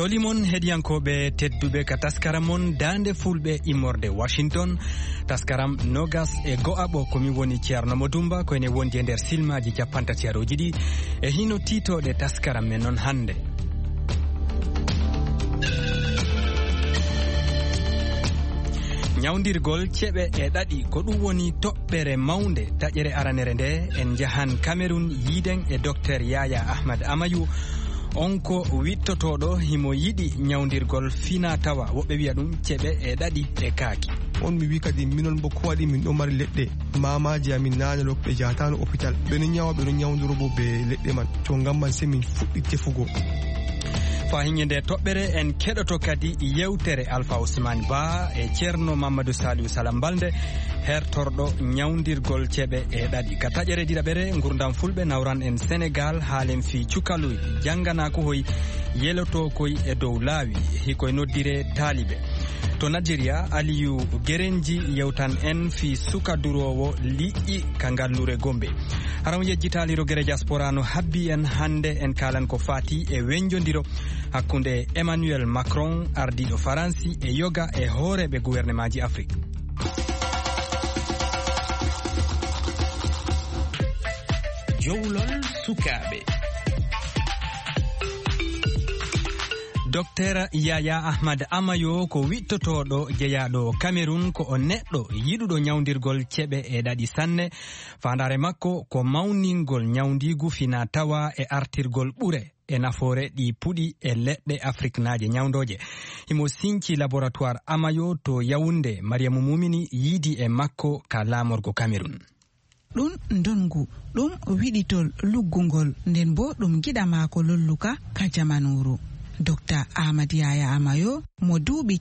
Tolimon hediyankoɓe tedduɓe ka taskaramon dande fulɓe immorde Washington. Taskaram nogas e go'aɓo komi woni Ceerno Modumba koyne wondi e nder silmaji capantati aroji ɗi e hino titoɗe taskaram men non hande. Nyawdirgol ceɓe e ɗaɗi ko ɗum woni toɓɓere mawnde taƴere aranere nde en jahan Cameroun yiiden e docteur Yaya Ahmad Amayou on ko wittotoɗo himo yiɗi nyawdirgol fina tawa woɓɓe wiya ɗum ceɓe e ɗaɗi e kaaki. On mi wi kadi minon bo ko waɗi min ɗo mari leɗɗe mamaji amin nane ɓe jatano hôpital ɓeɗo nyawa ɓeɗo nyawdiro bo be leɗɗe man to ngam man se min fuɗɗi tefugo. Fa hiñe nde toɓɓere en keɗoto kadi yewtere Alpha Ousmane Ba e Ceerno Mamadou Saliou Salam Balde hertorɗo nyawdirgol ceɓe e ɗaɗi ka taƴere ɗiɗaɓere gurdam fulɓe nawran en Sénégal haalen fi cukaluy janggana ko hoy yeloto koy e dow laawi hikoye noddire taaliɓe. To Nigeria Aliou Gerenji yewtan en fi sukadurowo liƴƴi ka ngallure Gombe. Haram yejjitaliro Gere Diaspora no habbi en hande en kalan ko fati e wenjodiro hakkunde Emmanuel Macron ardiɗo Faransi e yoga e hooreɓe gouvernement ji Afrique. Jowlol sukaɓe. Docteur Yaya Ahmad Amayou ko wittotoɗo jeyaɗo Cameroun ko o neɗɗo yiɗuɗo nyawdirgol ceɓe e ɗaɗi sanne. Fandare makko ko mawningol nyawdigu fina tawa e artirgol ɓure e nafoore ɗi puɗi e leɗɗe Afrique naaje nyawdoje. Himo sinci laboratoire Amayou to Yaoundé. Mariamu Mumini yiidi e makko ka laamorgo Cameroun. ɗum ndongu ɗum wiɗitol luggungol nden bo ɗum giɗa maako lolluka ka jamanuru. Dr Ahmad Yaya Amayou mo duuɓi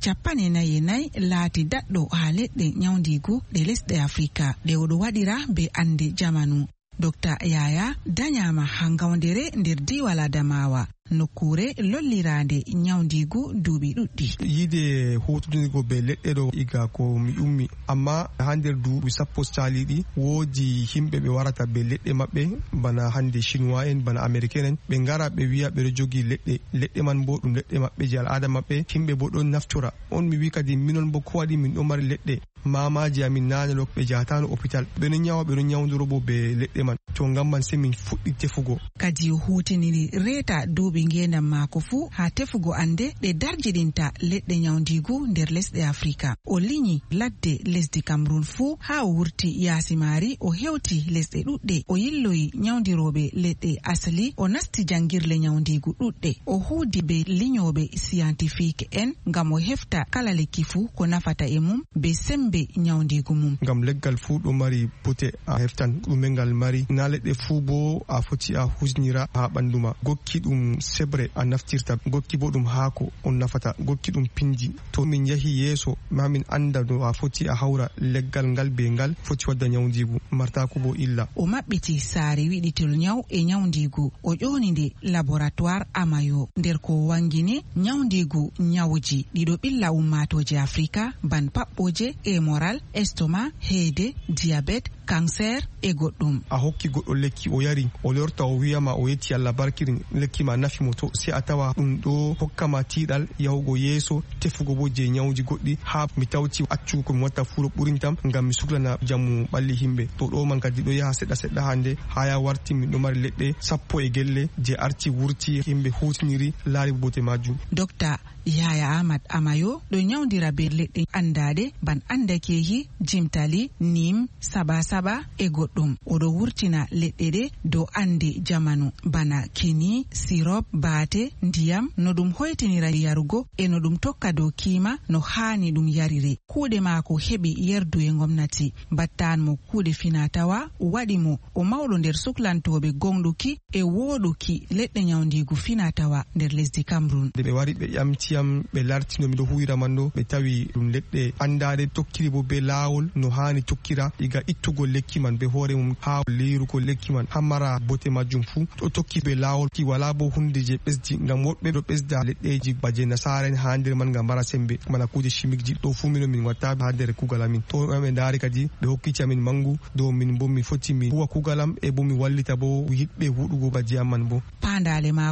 49 laati daɗɗo ha leɗɗe nyawdigu ɗe lesɗe Afrika ɗe oɗo waɗira be ande jamanu. Dr Yaya danyama ha ngawdere nder diwal Adamawa nokkure lollirande nyawdigu duuɓi ɗuɗɗi. Yide hutudinigo be leɗɗe ɗo iga ko mi ummi amma ha nder duuɓi sappo saliɗi woodi himɓe ɓe warata be leɗɗe maɓɓe bana hande chinois en bana américain en ɓe ngara ɓe wiya ɓeɗo jogi leɗɗe man bo ɗum leɗɗe maɓɓe je al'ada maɓɓe himɓe bo ɗon naftora. On mi wi kadi minon bo ko waɗi min ɗo mari leɗɗe mamaji amin nane ɓe jatano hôpital ɓeɗo nyawa ɓeɗo nyawdiro bo be leɗɗe man to ngam man se min fuɗɗi tefugo. Kadi o hutiniri reta duuɓi ngendam maako fu ha tefugo ande ɗe darjidinta leɗɗe nyawdigu nder lesɗe Afrika. O liñi ladde lesdi Cameroun fu ha o wurti yaasi maari o hewti lesɗe ɗuɗɗe o yilloyi nyawdiroɓe leɗɗe asali o nasti jangirle nyawdigu ɗuɗɗe o huudi be liñoɓe scientifique en ngam o hefta kala lekki fu ko nafata e mum be sembe nyawdigu mum. Ngam leggal fu ɗo mari bote a heftan ɗume ngal mari na leɗɗe fu bo a foti a husnira ha ɓanduma. Gokki ɗum sebre a naftirta gokki bo ɗum haako on nafata gokki ɗum pinji. To min yahi yeeso ma min anda no a foti a hawra leggal ngal be ngal foti wadda nyawdigu martako bo illa. O maɓɓiti saare wiɗitol nyaw e nyawdigu o ƴoninde laboratoire Amayou nder ko wangini nyawdigu nyawji ɗiɗo ɓilla ummatoje Afrika ban paɓɓoje hémorral estomac heede diabete cancer e goɗɗum. A hokki goɗɗo lekki o yari o lorta o wiyama o yetti Allah barkirin lekki ma nafi mo to se a tawa ɗum ɗo hokkama tiiɗal yahugo yeeso tefugo bo je nyawji goɗɗi ha mi tawti accugo ko mi watta furo ɓurintam ngam mi suklana jamu ɓalli himɓe to ɗo man kadi ɗo yaha seɗɗa seɗɗa hande ha ya warti min ɗo mari leɗɗe 10 e gelle je arti wurti himɓe hutiniri laari bote majum. Dr Yaya Ahmad Amayou ɗo nyawdira be leɗɗe andade ban andakehi jimtali nim saba e goɗɗum oɗo wurtina leɗɗe ɗe dow ande jamanu bana kini sirop baate ndiyam no ɗum hoytinira yarugo e no ɗum tokka dow kima no hani ɗum yarire. Kuuɗe maako heɓi yerdu e gomnati battan mo kuuɗe finatawa waɗi mo o mawɗo nder suklantoɓe gonɗuki e woɗuki leɗɗe nyawdigu finatawa nder lesdi Cameroun. Ɓe wari ɓe ƴamtiyam ɓe lartino miɗo huwira man ɗo ɓe tawi ɗum leɗɗe andade tokkiri bo be laawol no hani tokkira iga ittugo lekki man be hoore mum ha lirugo lekki man ha mara bote majum fu ɗo tokki be laawol ki wala bo hunde je ɓesdi ngam woɗɓe ɗo ɓesda leɗɗeji baje nasaren ha nder man ngam mara sembe mana kuje chimique ji ɗo fu min watta ha nder kugal amin to ɓe daari kadi ɓe hokkiti amin mangu dow min bo mi foti mi huwa kugalam e bo mi wallita bo yiɗɓe huɗugo baje am man bo. Pandale maako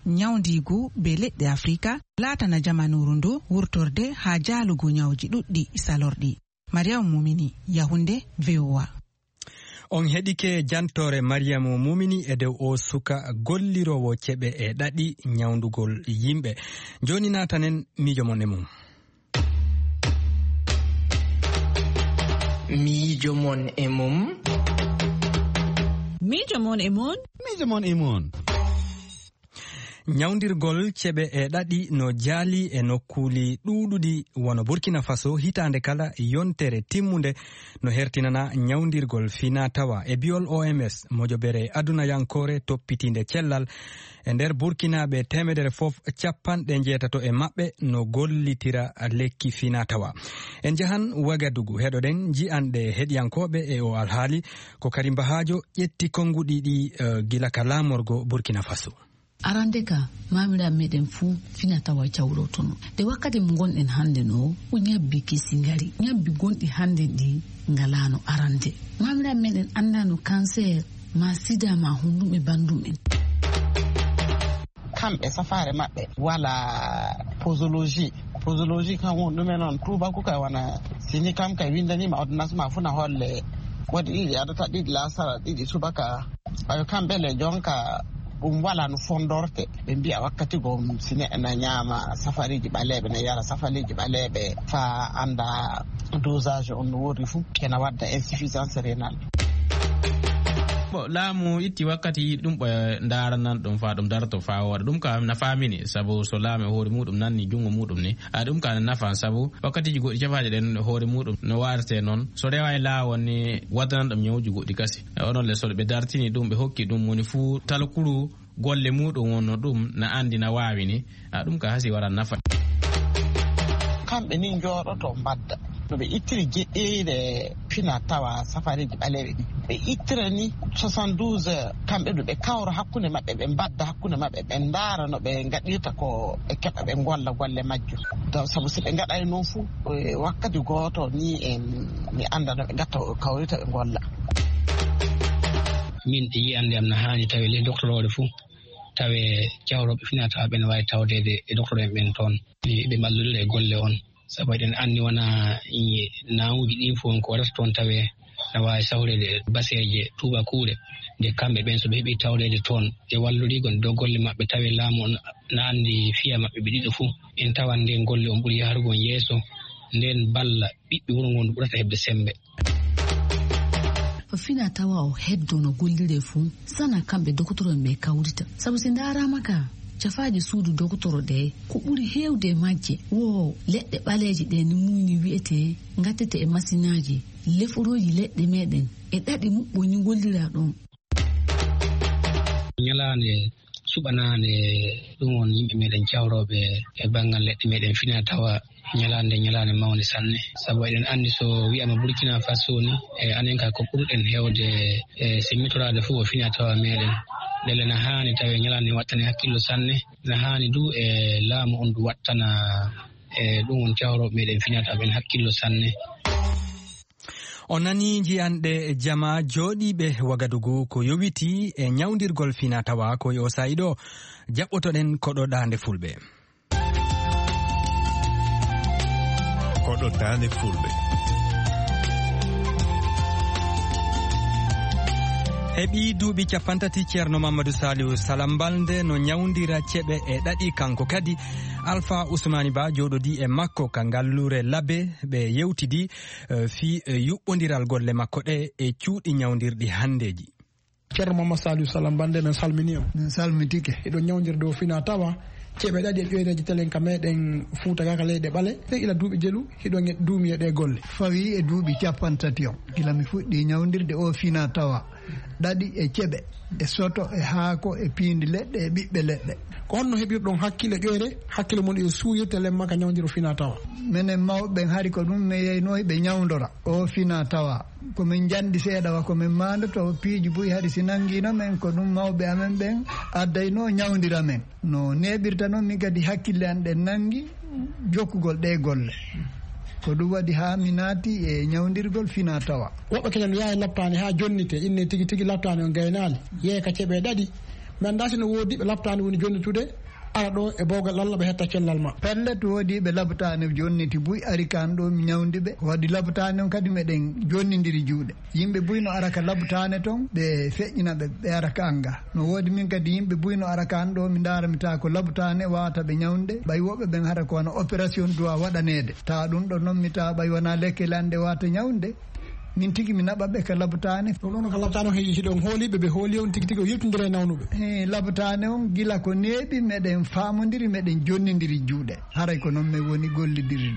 nyawdigu be leɗɗe afrika latana jamanuru ndu wurtorde ha jalugo nyawji ɗuɗɗi salorɗi. Mariam Mumini, Yahunde, VOA. On heɗike jantore Mariamu Mumini e dow o suka gollirowo ceɓe e ɗaɗi nyawdugol yimɓe. Joni natanen mijo mon e mum. Mijo mon e mum. Mijo mon e mon. Mijo mon e mon. Nyawdirgol ceɓe e ɗaɗi no jaali e nokkuli ɗuɗuɗi wono Burkina Faso hitande kala yontere timmunde no hertinana nyawdirgol fina tawa e biol OMS mojobere aduna yankore toppitinde cellal e nder Burkina ɓe 150 e maɓɓe no gollitira lekki fina tawa. En jahan Wagadugu heɗoɗen ji'anɗe heɗiyankoɓe e o alhaali ko Karim Bahajo ƴetti konguɗi ɗi gila ka lamorgo Burkina Faso. Arande ka mamira meɗen fuu fina tawa cawro tono de wakkati mo gonɗen hande no o ñabbi kesi ngari ñabbi gonɗi hande ɗi ngalano arande mamira meɗen andano cancer ma sida ma hundum e bandum en kamɓe safare maɓɓe wala posologie kan wonɗumen noon tubaku kay wona sini kam kay windanima ordonnance ma funa holle waɗi ɗiɗi adata ɗiɗi lasara ɗiɗi subaka ayo kamɓe le jonka wala no fondorte ɓe mbiya wakkati go sine ena ñaama safariji ɓaleɓe ne yara safariji ɓaleɓe fa anda dosage on no wori fuu kena wadda insuffisance rénale. Laamu itti wakkati ɗum ɓe ndaranan ɗum fa ɗum darto fa waɗa ɗum ka nafamini sabu so laamu hoore muɗum nanni jungo muɗum ni ɗum ka nafan sabu wakkatiji goɗɗi cafaje ɗen hoore muɗum no warate noon so rewa e laawol ni waddanan ɗum ñawji goɗɗi kasi onon le so ɓe dartini ɗum ɓe hokki ɗum woni fuu talkuru golle muɗum wonno ɗum na andi na wawi ni ɗum ka hasi wara nafa. Kamɓe ni jooɗoto mbadda no ɓe ittiri jeɗɗeede fina tawa safariji ɓaleɓe ɗi ɓe ittira ni 72 heures kamɓe ɗo ɓe kawra hakkunde maɓɓe ɓe mbadda hakkunde maɓɓe ɓe ndaara no ɓe gaɗirta ko ɓe keɓa ɓe golla golle majjum sabu si ɓe gaɗani noon fuu wakkati gooto ni mi anda no ɓe gatta kawrita ɓe golla. Min ɗi yiyande am no hani tawi le doctorore fuu tawe jawroɓe fina tawa ɓe no wawi tawdede e docteur en ɓen toon ɓe malludira e golle on sabu eɗen anndi wona nawuji ɗin fof ko waɗata toon tawe no wawi sawrede baseje tubakuure nde kamɓe ɓen so ɓe heeɓi tawdede toon e wallurigon dow golle maɓɓe tawi laamu no anndi fiya maɓɓe ɓe ɗiɗo fuu en tawan nden golle on ɓuuri yaharugon yeeso nden balla ɓiɓɓe wuro ngon ɓurata heɓde sembe. Fina tawa o heddo no gollire fuu sana kamɓe docteur ɓe kawrita sabu si ndarama ka cafaji suudu docteur ɗe ko ɓuri hewde majje wo leɗɗe ɓaleji ɗe ni muyni wi'ete gattete e masinaji leforoji leɗɗe meɗen e ɗaɗi muɓɓoni gollira ɗon. Ñalande suɓanande ɗum won yimɓe meɗen cawroɓe e banggal leɗɗe meɗen fina tawa ñalande mawde sanne sabu eɗen anndi so wiyama Burkina Faso ni e anen ka ko ɓurɗen hewde e simmitorade fof o fina tawa meɗen ndele no hani tawi ñalande wattane hakkillo sanne no hani du e laamu on du wattana e ɗum won cawroɓe meɗen fina tawa ɓen hakkillo sanne. O nani jiyanɗe jama jooɗiɓe Wagadugu ko yowiti e nyawdirgol fina tawa koye o sayi ɗo jaɓɓotoɗen koɗo dande fulɓe. Koɗo dande fulɓe. heɓi duuɓi 30 ceerno Mamadou Saliou Salam Balde no nyawdira ceɓe e ɗaɗi kanko kadi Alpha Ousmani Ba joɗodi e makko ka ngallure labbe ɓe yewtidi fi yuɓɓodiral golle makko ɗe e cuuɗi nyawdirɗi handeji. Ceerno Mamadou Saliou Salam Balde min salmini on. Min salmitike eɗo nyawdirde o fina tawa ceɓe ɗaɗi e ƴoyreji telen ka meɗen Fuuta kaka leyɗe ɓale ila duuɓi jelu hiɗon duumi e ɗe golle fawi e duuɓi 30 on gila mi fuɗɗi nyawdirde o fina tawa ɗaɗi e ceɓe e soto e haako e piindi leɗɗe e ɓiɓɓe leɗɗe ko honno heɓirɗon hakkille ƴoyre hakkille mon e suuyirte lemma ka nyawdiro fina tawa minen mawɓe hari ko ɗum mi yeynoy ɓe nyawdora o fina tawa komin jandi seeɗa wa komin mandoto piiji boyi haɗi si nanguino men ko ɗum mawɓe amen ɓen addayno nyawdira men no neɓirta noon min kadi hakkille an ɗen nangi jokkugol ɗe golle ko ɗum waɗi ha mi naati e nyawdirgol fina tawa woɓɓe kenen yaha lappani ha jonnite inne tigi tigi lappani on gaynali yeeya ka ceeɓe ɗaɗi mi anda sino woodi ɓe labtani woni jonnitude ara ɗo e bowgal Allah ɓe hetta cellal ma. pellet woodi ɓe labtani jonniti buy ari kan ɗo mi ñawdi ɓe waɗi labtani on kadi meɗen jonnidiri juuɗe yimɓe buy no ara ka labtane ton ɓe feƴƴina ɓe ara ka anga no woodi min kadi yimɓe buy no ara kan ɗo mi daramita ko labtane wawata ɓe ñawde ɓay woɓɓe ɓen hara ko wona opération doit waɗanede ta ɗum ɗo noon mi tawa ɓay wona lekkele ande wata ñawde min tigi mi naɓa ɓe ka labtane ɗon ko labtane on hiɗon hooliɓe ɓe hooli on tigi tigi o yettodira e nawnuɓe labtane on gila ko neeɓi meɗen famodiri meɗen jonnidiri juuɗe haray ko noon min woni gollidirde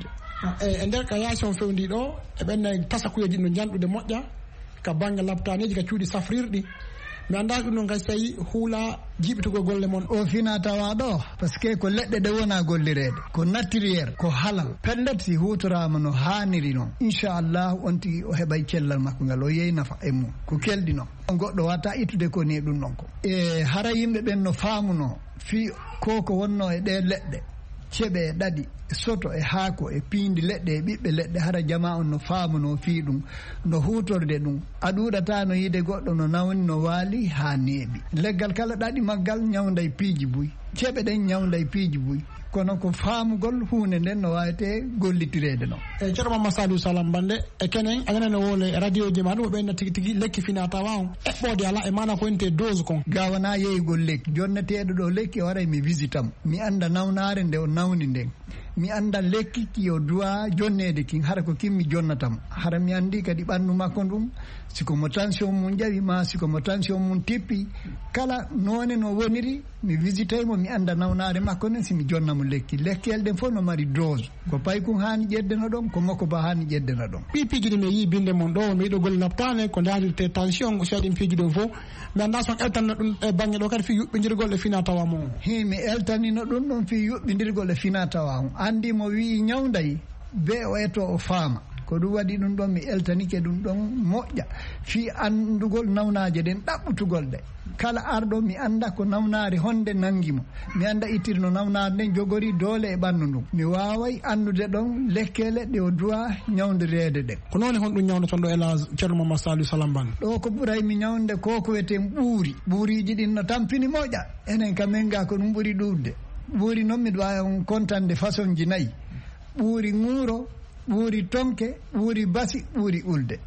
e nder ka yaasi on fewndi ɗo e ɓenne tasakuyeji no janɗude moƴƴa ka banggue labtaneji ka cuuɗi safrirɗi mi anda ɗum noon kadi so tawi huula jiɓitugol golle moon o fina tawa ɗo par ce que ko leɗɗe ɗe wona gollirede ko naturel ko halal pellet si hutorama no haniri noon inchallah on tigi o heɓay cellal makko ngal o yeyi nafa e mum ko kelɗi noon goɗɗo wata ittude ko ni ɗum ɗon ko e hara yimɓe ɓen no famuno fi ko wonno e ɗe leɗɗe ceɓe e ɗaɗi soto e haako e piindi leɗɗe e ɓiɓɓe leɗɗe hara jama on no faamuno fii ɗum no hutorde ɗum a ɗuɗata no yide goɗɗo no nawni no waali ha neeɓi leggal kala ɗaɗi maggal ñawday piiji buy ceɓe ɗen ñawday piiji buy kono ko faamugol hunde nden no wawete gollitirede noon e ceerno Mamadou Saliou Salam Baldé e kenen anene wole radio ji ma ɗum o ɓenna tigui tigui lekki fina tawa on eɓɓode ala e mana ko ente dose kon gawana yeyigol lekki jonneteɗo ɗo lekki o waray mi visitam mi anda nawnare nde o nawni nden mi anda lekki ki o duwa jonnede kin hara ko kimmi jonnatam hara mi andi kadi ɓandu makko ɗum siko mo tension mum jawi ma siko mo tension mum tippi kala none no woniri mi visitaymo mi anda nawnare makko nen simi jonnamo lekki lekkel ɗen fof no mari dose ko paykum hani ƴeddeno ɗon ko makko ba hani ƴeddeno ɗon piiji ɗi mi yi binde mon ɗo mi yiɗo golle naftane ko dalirte tension so waɗi piiji ɗon fof mi anda son eltanno ɗum e banggue ɗo kadi fi yuɓɓidirgol e fina tawa mo hi mi eltanino ɗum ɗon fi yuɓɓidirgol e fina tawa on andi mo wi ñawday be o eto o faama ko ɗum waɗi ɗum ɗon mi eltanike ɗum ɗon moƴƴa fi andugol nawnaje ɗen ɗaɓɓutugol ɗe kala arɗo mi anda ko nawnare honde nangimo mi anda ittirno nawnare nden jogori doole e ɓandu ndum mi waway andude ɗon lekkele ɗe o duwa ñawdirede ɗen ko noon hon ɗum ñawde toon ɗo elage ceerno Mamadou Saliou Salam Baldé ɗo ko ɓuuray mi ñawde ko wiyeten ɓuuriji ɗin no tampini moƴƴa enen kamen ga ko ɗum ɓuuri ɗuɗde ɓuuri noon miɗa wawi on contande façon ji nayyi ɓuuri ŋuuro ɓuuri tonke ɓuuri basi ɓuuri ulde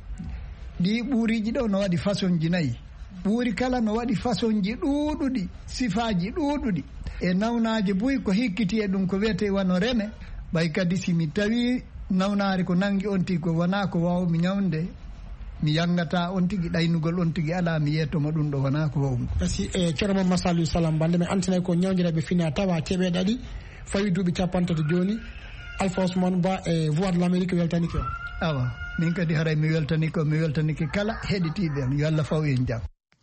ɗi ɓuuriji ɗo no waɗi façon ji nayyi ɓuuri kala no waɗi façon ji ɗuɗuɗi sifaji ɗuɗuɗi e nawnaji buy ko hikkiti e ɗum ko wiyete wano reme ɓay kadi simi tawi nawnare ko nangi on tigi ko wona ko wawmi ñawde mi yangata on tigi ɗaynugol on tigi ala mi yettomo ɗum ɗo wona ko wawmi merci e ceerno Mamadou Saliou Salam Baldé mi antinay ko ñawdireɓe fina tawa keɓe ɗaɗi fawi duuɓi capantati joni Alpha Ousmane Ba e Voix de l'Amérique weltanike o awa min kadi haray mi weltanike kala heɗitiɓe am yo Allah faw en jaam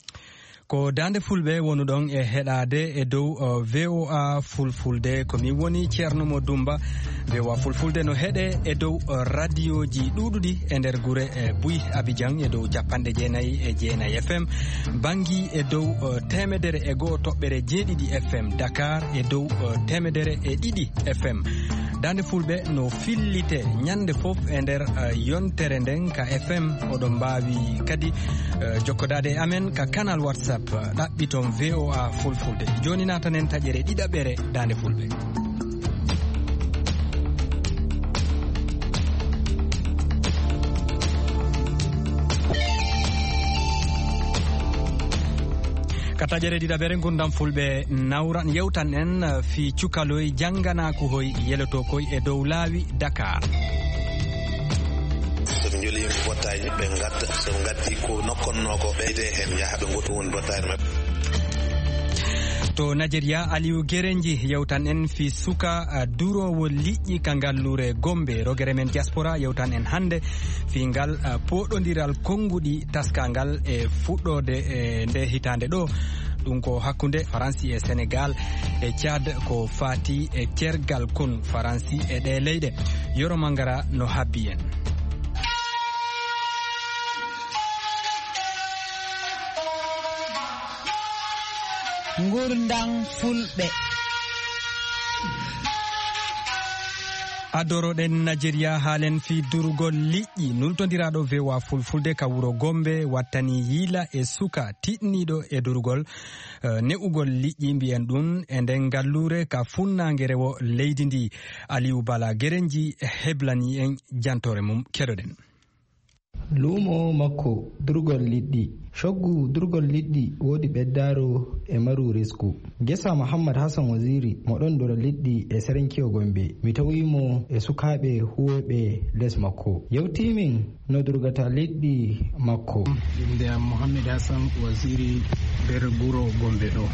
ko dande fulɓe wonu ɗon e heɗade e dow VOA fulfulde komi woni ceerno mo Dumba VOA fulfulde no heeɗe e dow radio ji ɗuɗuɗi e nder guure Buy Abidjan e dow 99.9 FM Bangui e dow 101.7 FM Dakar e dow 102 FM dande fulɓe no fillite ñande foof e nder yontere nden ka FM oɗon mbawi kadi jokkodade e amen ka canal WhatsApp ɗaɓɓiton VOA fulfulde joni natanen taƴere ɗiɗaɓere dande fulɓe ka taƴere ɗiɗaɓere gurdam fulɓe nawran yewtan en fi cukaloy jangganaku hoy yeloto koy e dow laawi Dakar soɓe joli yimɓe bottaji ɓe gadda soɓe gaddi ko nokkonno ko ɓeyde hen yaaha ɓe goto woni bottari mabɓe to Nigeria Aliou Guérénji yewtan en fi suka durowo liƴƴi ka ngallure Gombe rogere men diaspora yewtan en hande fi ngal poɗodiral konguɗi taskangal e fuɗɗode e nde hitande ɗo ɗum ko hakkude Faransi e Sénégal e Tchad ko fati e cergal kon Faransi e ɗe leyɗe Yoro Mangara no habbi en Gurdam fulɓe adoroɗen Nigeria haalen fi durgol liƴƴi nultodiraɗo vewa fulfulde ka wuro Gombe wattani yiila e suka tiɗniɗo e durgol ne'ugol liƴƴi mbiyen ɗum e nden gallure ka funnage rewo leydi ndi. Aliou Bala Gerenji heblani en jantore mum keɗoɗen. Lumo makko durgol liɗɗi shoggu durgol liɗɗi wodi beddaro e maru risku. Gesa Muhammad Hassan Waziri moɗon dora liɗɗi e Serenkiyo Gombe mi tawimo e sukaɓe huwoɓe les makko. Yewtimin no durgata liɗɗi makko. Inde am Muhammad Hassan Waziri nder guro Gombe ɗo.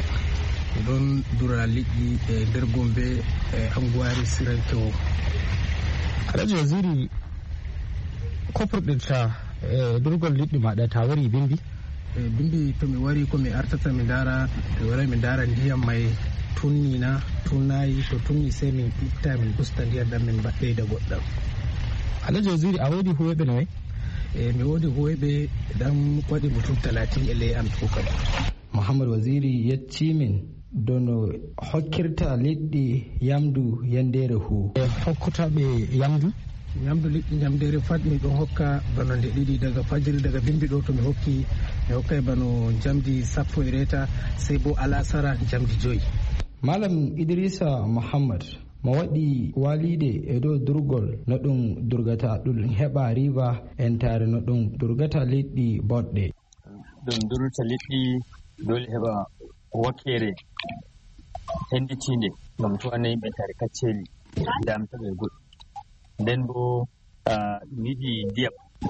Ɗon dura liɗɗi e nder Gombe e anguwari Serenkiyo. Alhaji Waziri kopurɗirta durgol liɗɗi maɗa ta wari bimbi? Bimbi to mi wari ko mi artata mi dara mi wara mi dara ndiyam may tunnina tunnayi to tunni sai min itta min usta ndiyam ɗam min baɗɗeyda goɗɗam. Alhaji Waziri a wodi huwoɓe noy? Mi wodi huwoɓe ɗan waɗi mutum 30 e ley am tukam. Muhammad Waziri yeccimin dono hokkirta liɗɗi yamdu yandere hu. Hokkutaɓe yamdu? Nyamdu liɗɗi nyamdere fat mi ɗon hokka bano nde ɗiɗi daga fajiri daga bimbi ɗo to mi hokkay bano jamdi 10 e reta sai bo alasara jamdi 5. Malam Idrissa Muhammad mo waɗi walide e dow durgol no ɗum durgata ɗum heɓa riba entare no ɗum durgata liɗɗi boɗɗe. Ɗum durgata liɗɗi dole heɓa wakkere henditinde ngam to annayi ɓe tare kacceli damtaɓe goɗɗo. Nden bo yiɗi ndiyam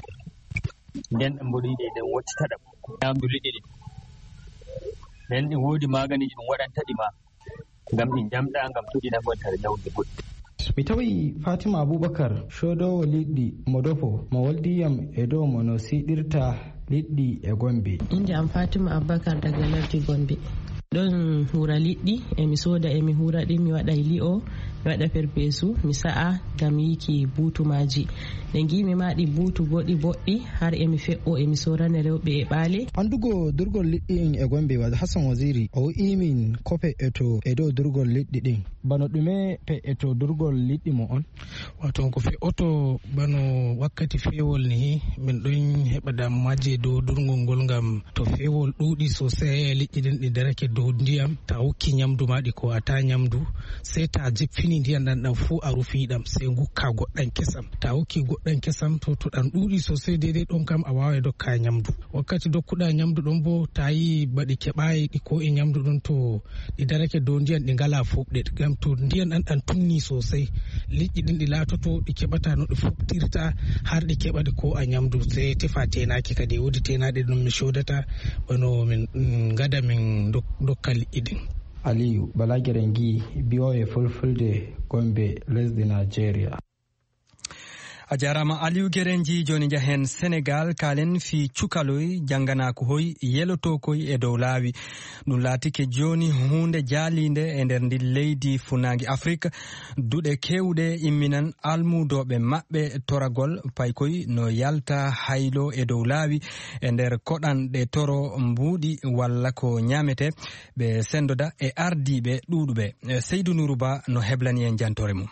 nden ɗam bo yiɗi nden woccita ɗam ñamdu liɗɗi ɗin nden ɗi woodi maganiji ɗum waɗantaɗi ma ngam ɗi jamɗa ngam toɗina gontare ñawde goɗɗi. Mi tawi Fatima Abubakar shodowo liɗɗi mo dofo mo waldiyam e dow mo no siɗirta liɗɗi e Gombe. Inde am Fatima Abubakar daga lardi Gombe. Ɗon hura liɗɗi emi soda emi hura ɗi mi waɗa li'o mi waɗa perpesu mi sa'a ngam yiki butumaji nde gimi maɗi butu goɗi boɗɗi har emi fe'o emi sorana rewɓe e ɓaale. Andugo durgol liɗɗi en e Gombe Hassan Waziri o imin ko pe'eto e dow durgol liɗɗi ɗin bano ɗume pe'eto durgol liɗɗi mo on? Wato ko fe'oto bano wakkati fewol ni min ɗon heɓa damuwaji dow durgol ngol ngam to fewol ɗuuɗi sosai liɗɗi ɗin ɗi darake dow ndiyam ta hokki nyamdu maɗi ko ata nyamdu sai ta jippini ndiyam ɗan fu a rufi ɗam sai gukka goɗɗan kesam ta hokki goɗɗan kesam to ɗan ɗuuɗi sosai daidai ɗon kam a wawai dokka nyamdu wakkati dokkuɗa nyamdu ɗon bo ta yi baɗi keɓayi ɗi ko e nyamdu ɗon to ɗi darake dow ndiyam ɗi ngala fuɓɗe gam to ndiyam ɗan tunni sosai liƴƴi ɗin ɗi latoto ɗi keɓata no ɗi fuɓtirta har ɗi keɓaɗi ko a nyamdu sai tefa tenaki kadi wodi tenaɗe ɗum mi sodata bano min gada min dokka liƴƴi ɗin. Aliyu Bala Gerenji BOA Fulfulde Gombe lesdi Nigeria. A jarama Aliou Gerenji joni jahen Sénégal kalen fi cukaloy janganako hoy yelotokoy e dow laawi ɗum laatike joni hunde jaalide e nder ndi leydi funangi Afrique duɗe kewɗe imminan almudoɓe maɓɓe toragol paykoy no yalta haylo e dow laawi e nder koɗanɗe toro mbuuɗi walla ko ñamete ɓe sendoda e ardiɓe ɗuɗuɓe. Seydou Nourou Ba no heblani en jantore mum.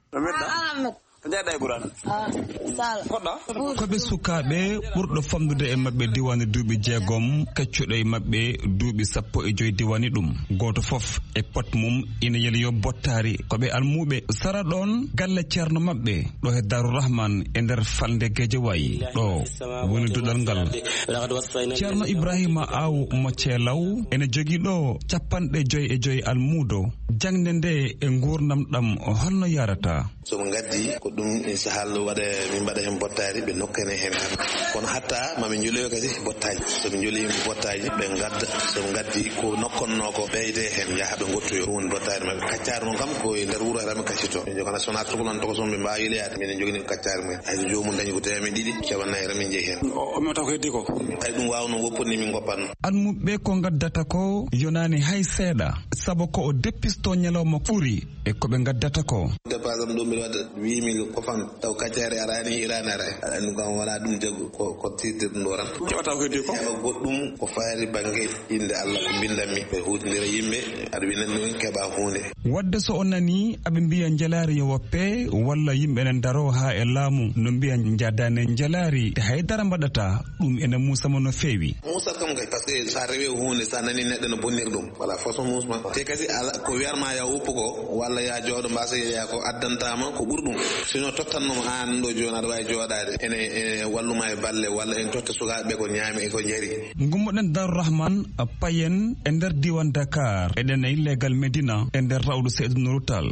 Koɓe sukaɓe ɓurɗo famdude e mabɓe diwani duuɓi 6 keccuɗo e mabɓe duuɓi 15 diwani ɗum goto foof e pot mum ina yeliyo bottari koɓe almuɓe sara ɗon galle ceerno mabɓe ɗo he Darou Rahman e nder falde Guédiawaye ɗo woni duɗal ngal ceerno Ibrahima Aw Moccelaw ene jogui ɗo 55 almudo jangde nde e gurnam ɗam holno yarata somo gaddi ko ɗum sahal waɗa min mbaɗa hen bottari ɓe nokkane hen tan kono hatta mamin joloyo kadi bottaji soɓe joli bottaji ɓe gadda soɓe gaddi ko nokkonno ko ɓeyde hen yaaha ɓe gottoyo ɗum woni bottari mabɓe kaccari mon kam ko e nder wuuro hatami kaccito min jogana sona tukulon to ko son ɓe mbawi leyade minen jogini ko kaccari mumen hayso jomum dañi ko 2.2 keɓannayra min jeeyi hen o taw ko heddi ko ay ɗum wawno wopponni min goppanno almuɓe ko gaddata ko yonani hay seeɗa saabu ko o deppisto ñalawma ɓuuri e koɓe gaddata ko dépasam ɗo mbiɗa waɗa 8 000 ko fan taw kaccere arani irana ara an ko wala dum jago ko titir ndoran kewata ko de ko goddum ko faari bange inde Allah ko bindami be hudindira yimbe adbi nan keba hunde wadde so onani abe mbiya jalari yo woppe walla yimbe nen daro ha e laamu no mbiya jadane jalari haydara mbadata dum ene Musa mo no fewi Musa kam kay parce que sa rewe hunde sa nani neddo no bonnir dum wala façon Musa te kasi ala ko werma ya uppugo walla ya jodo mbasa ya ko addantama ko burdum sino tottanno an do jona do way jodade ene walluma e balle walla en totta sugabe ko nyaami e ko jeri ngummoden Dar Rahman payen e der diwan Dakar eden illegal Medina e der rawdu Seydou Nouroutal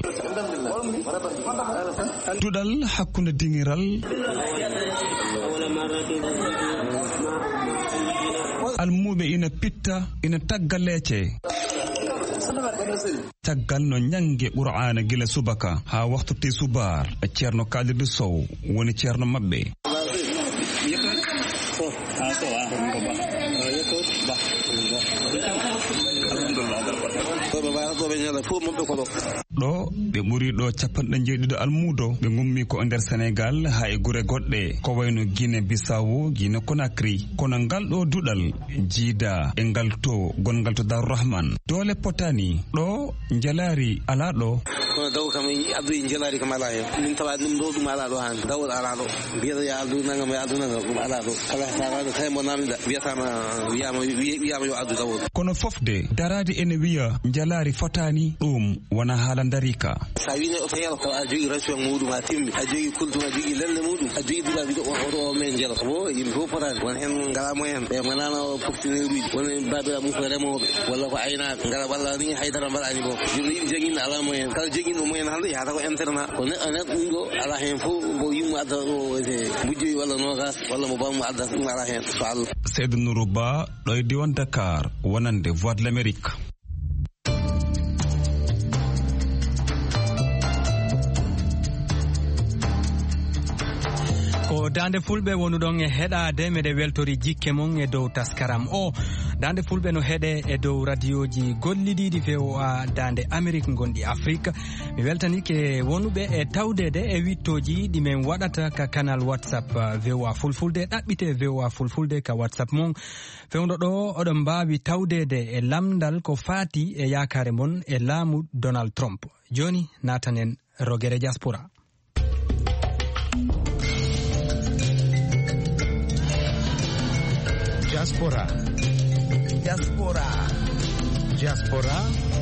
tudal hakkunde dingiral almuɓe ina pitta ina tagga leece taggal no nyange qur'ana gila subaka ha waxtu ti subar ceerno Kalidou Sow woni ceerno mabbe ɗo ɓe ɓuri ɗo 70 almudo ɓe gummi ko nder Sénégal ha e gure goɗɗe ko wayno Guinée Bissau Guinée Conakry kono ngal ɗo duɗal jiida e ngal to gongal to Darou Rahman dole potani ɗo jalari ala ɗo kono daw kam addu jalari kam ala hen min tawa ɗum ɗo ɗum ala ɗo han daw ala ɗo biyata ya addu nangam ya addu nangam ɗum ala ɗo kala tawaɗo tay mo namda wiyatama wiyama yo addu daw kono fofde darade ene wiya jalari fotani ɗum wona haala darika sa wine o tayal taw a jogi ration muɗum a timmi a jogi kultum a jogi lelle muɗum a jogi dulaɓi ɗo oɗo men jela bo yimɓe fof potani won hen ngala moyen ɓe manano poftineruji won babira mum ko remoɓe walla ko aynaɓe ngala walla ni haydara mbaɗani bo jono yimɓe joguinno ala moyen kala joguinɗo moyen hande yahata ko internat ko neɗɗo ɗum ɗo ala hen fof mo yimmo adda ɗo bujjoyi walla nogas walla mo bammo adda ɗum ala hen so Allah Seydou Nourou Ba ɗo e diwan Dakar wonande Voix de l'Amérique. ko dande fulɓe wonuɗon e heɗade meɗe weltori jikke mon e dow taskaram o dande fulɓe no heeɗe e dow radioji gollidiɗi VOA dande Amérique gonɗi Afrique mi weltanike wonuɓe e tawdede e wittoji ɗimin waɗata ka canal WhatsApp VOA fulfulde ɗaɓɓite VOA fulfulde ka WhatsApp mon fewdo ɗo oɗon mbawi tawdede e lamdal ko fati e yakare mon e laamu Donald Trump joni natanen rogere diaspora. Diaspora. Diaspora. Diaspora.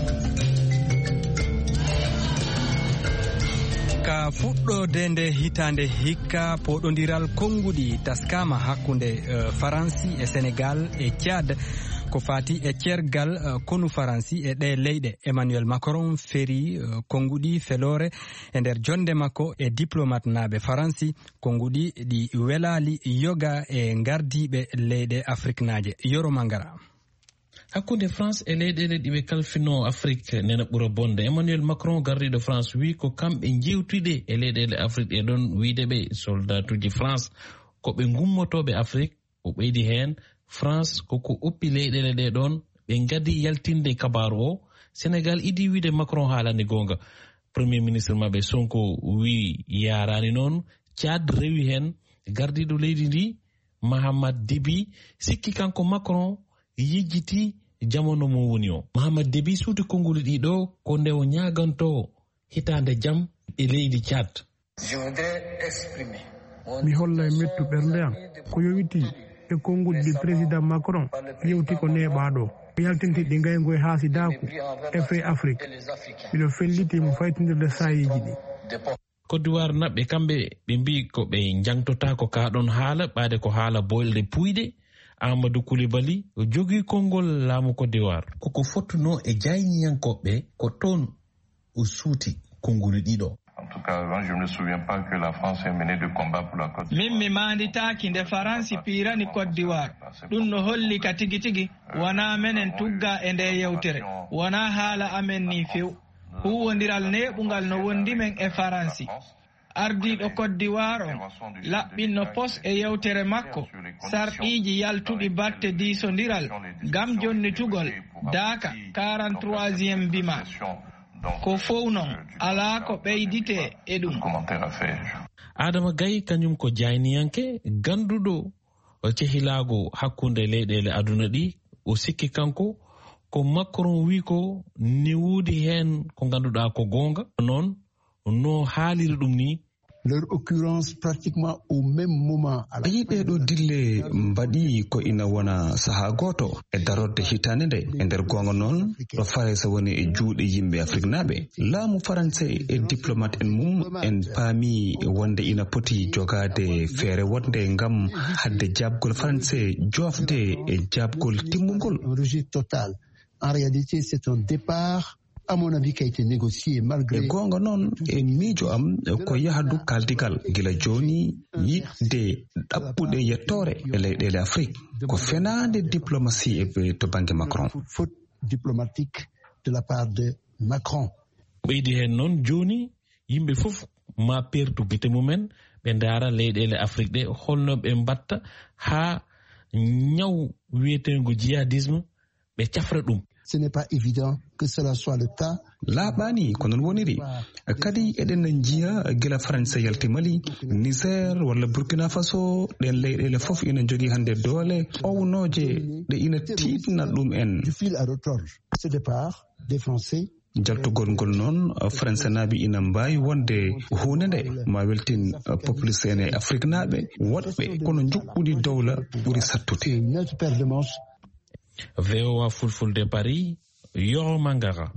ka fuɗɗode nde hitande hikka poɗodiral konguɗi taskama hakkunde Faransi e Sénégal e Tchad ko fati e cergal konu Faransi e ɗe leyɗe Emmanuel Macron feri konguɗi felore e nder jonde makko e diplomate naɓe Faransi konguɗi ɗi welali yoga e gardiɓe leyɗe Afrique naje Yoro Mangara. hakkunde France e leyɗele ɗiɓe kalfino Afrique nena ɓura bonde Emmanuel Macron gardiɗo France wi ko kamɓe jewtude e leyɗele Afrique e ɗon wiide ɓe soldatuji France ko ɓe gummotoɓe Afrique o ɓeydi hen France koko oppi leyɗele ɗe ɗon ɓe gadi yaltinde kabaru o Sénégal idi wiide Macron haalande gonga premier ministre mabɓe Sonko wi yarani noon Tchad rewi hen gardiɗo leydi ndi Mahamad Déby sikki kanko Macron yejjiti jamono mo woni o Mahamad Déby suuti konngol ɗiɗo ko nde o ñaganto hitande jam e leydi Tchad. mi holla e mettu ɓernde am ko yowiti e konngol ɗi président Macron yewti ko neɓaɗo yaltintiɗi ngaygo e haasidaku e fe Afrique miɗo fellitimo faytidirde sayiji ɗi. Côte d'Ivoire naɓɓe kamɓe ɓe mbi ko ɓe jangtota ko kaɗon haala ɓaade ko haala boylde puyɗe Amadou Koulibaly o jogii konngol laamu Côte d'Ivoire koko fottuno e jayniyankoɓe ko toon o suuti konngol ɗiɗo. min mi maanditaaki nde faransi piirani Côte d'Ivoire ɗum no holli ka tigi tigi wona menen tugga e nde yewtere wona haala amen ni few huwondiral neɓugal no wondi men e faransi ardiɗo Côte d'Ivoire on laɓɓinno pos e yewtere makko sarɗiji yaltuɗi batte diisodiral gam jonnitugol Daka 43e bima ko fow non ala ko ɓeydite e ɗum. Adama Gaye kañum ko jayniyanke ganduɗo cehilago hakkunde leyɗele aduna ɗi o sikki kanko ko Macron wi ko ni wuudi hen ko ganduɗa ko gonga noon no haaliri ɗum ni. Leur occurrence pratiquement au même moment. Ayi ɗeɗo dille mbaɗi ko ina wona saha goto e darorde hitande nde e nder gonga noon ɗo faresa woni e juuɗe yimɓe Afrique naɓe. Laamu Français e diplomate en mum en paami wonde ina poti jogade feere wonde ngam hadde jabgol Français jofde e jabgol timmugol. Un rejet total. En réalité, c'est un départ à mon avis qui a été négocié malgré. E gonga noon e miijo am ko yahdu kaldigal gila joni yiɗde ɗaɓɓude yettore e leyɗele Afrique ko fenade diplomatie e to banggue Macron. Faute diplomatique de la part de Macron. Ɓeydi hen noon joni yimɓe fof ma pertu guite mumen ɓe ndaara leyɗele Afrique ɗe holno ɓe mbatta ha ñaw wiyetengo djihadisme ɓe cafra ɗum. Ce n'est pas évident que cela soit le cas. Laaɓani ko non woniri kadi eɗen jiya gila Français yalti Mali, Niger walla Burkina Faso ɗen leyɗele fof ina jogui hande doole ownoje ɗe ina tiɗna ɗum en. Du fil à retordre. Ce départ des Français. Jaltugol ngol noon Français naaɓe ina mbawi wonde hunde nde ma weltin populiste en e Afrique naaɓe woɗɓe kono juɓɓuɗi dowla ɓuuri sattude. VOA Fulfulde Paris, Yoro Mangara.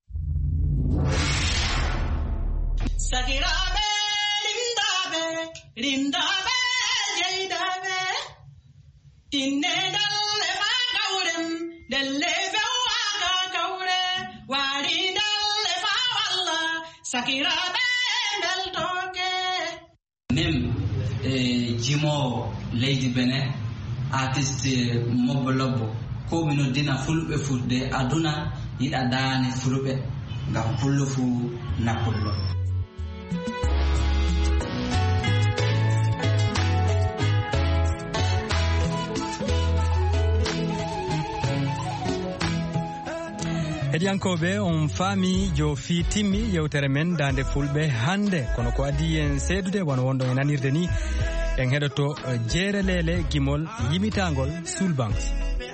Sakirabe, limdabe, jeidabe, tinnedalle fagawrem, delle fewaka kawre, wari dalle fawalla, sakirabe beltoke. Même Jimo Lady Benin, artiste Mobo Lobo. Ko mino dina fulɓe fudde aduna yiɗa daane fulɓe ngam pullo fu napullo. Heɗiyankoɓe on faami jo fi timmi yewtere men dande fulɓe hande kono ko addi en seedude wona wonɗo e nanirde ni en heɗoto jeere lele gimol yimitagol Sulbanks.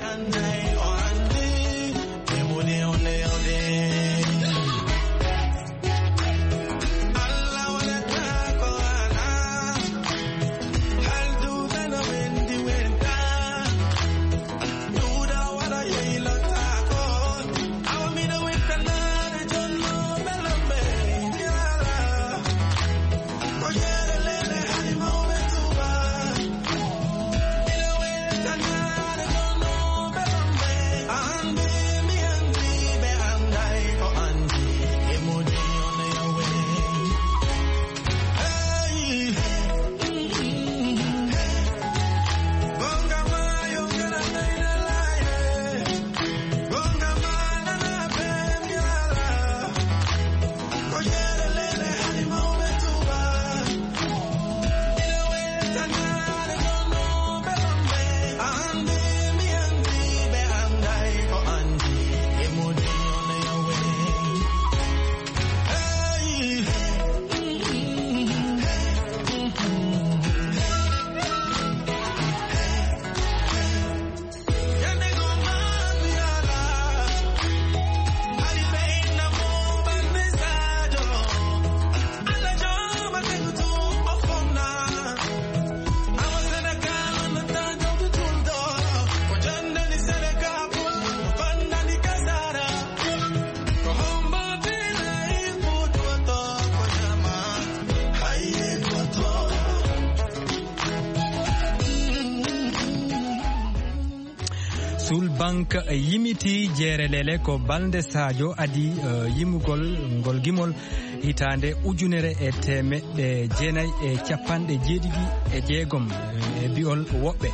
Sulbank yimiti jeere lele ko balde Sadio adi yimugol ngol gimol hitande ujunere e temeɗɗe jeenayi e capanɗe jeeɗiɗi e jeegom e biol woɓɓe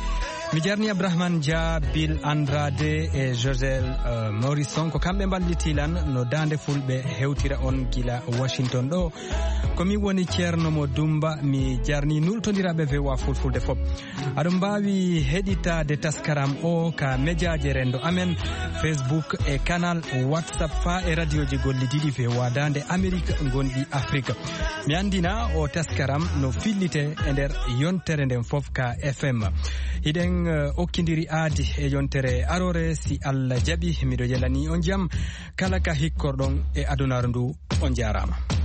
mi jarni Abdrahman Dia, Bill Andrade e Josel Morrison ko kamɓe mballitilan no dande fulɓe hewtira on gila Washington ɗo komi woni ceerno mo Dumba mi jarni nultodiraɓe VOA fulfulde fop aɗum mbawi heɗitade taskaram o ka médiaje rendo amen Facebook e canal WhatsApp fa e radioji gollidiɗi VOA dande Amérique gonɗi Afrique mi andina o taskaram no fillite e nder yontere nden fof ka FM hiɗen okkidiri aadi e yontere arore si Allah jaɓi miɗo jelani on jaam kala ka hikkorɗon e adunaru ndu on jarama.